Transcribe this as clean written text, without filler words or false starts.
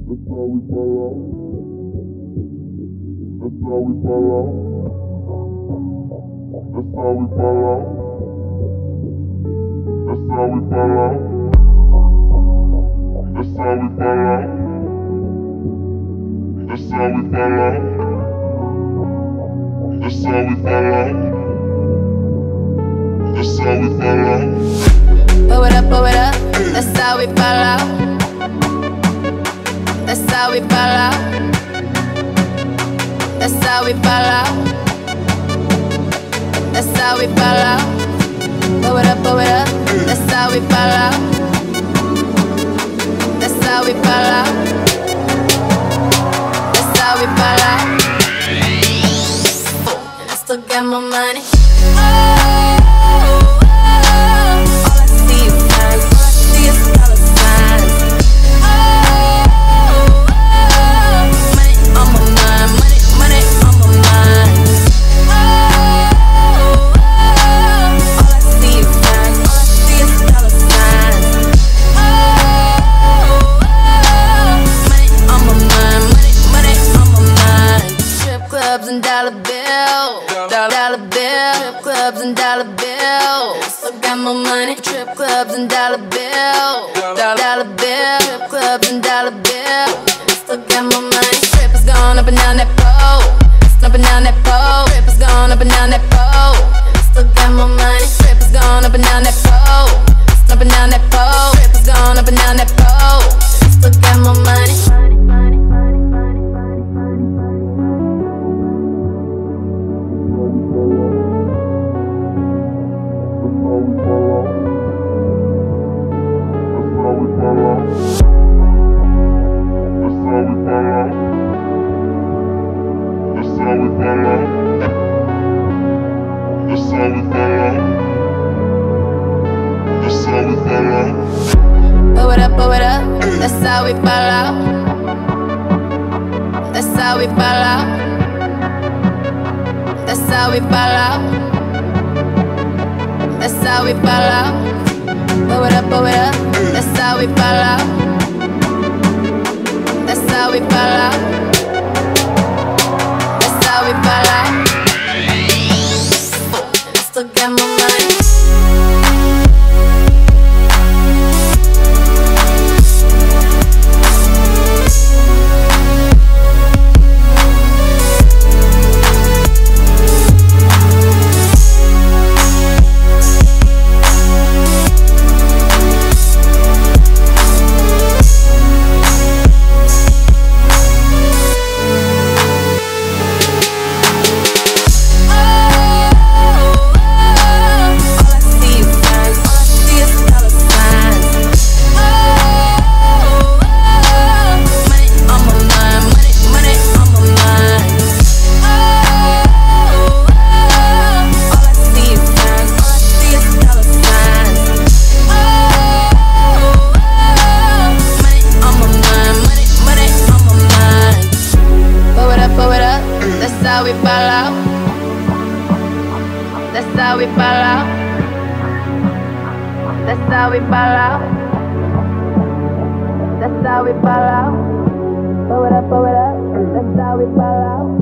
That's how we fall out. That's how we fall out. That's how we fall out. That's how we fall out. That's how we fall out. That's how we fall out. That's how we fall out. That's how we fall out. Blow it up, blow it up. That's how we fall out. That's how we fall out. That's how we fall out. That's how we fall out. Blow it up, blow it up. That's how we fall out. That's how we fall out. That's how we fall out. And I still got my money. And dollar bills, dollar bill, strip clubs and dollar bills. Still got my money, strip clubs and dollar bill, dollar bill, strip clubs and dollar bill. Still got my money. Strippers gone up and down that pole, up and down that pole. Strippers gone up and down that pole. Still got my money. Strippers gone up and down that pole, up and down that pole. Strippers gone up and down that pole. Still got my money. Blow it up, blow it up. That's how we fall out. That's how we fall out. That's how we fall out. That's how we fall out. Blow it up, blow it up. That's how we fall out. That's how we fall out. That's how we fall out. I still got my money. That's how we fall out. That's how we fall out. That's how we fall out. That's how we fall out. Blow it up, blow it up. That's how we fall out.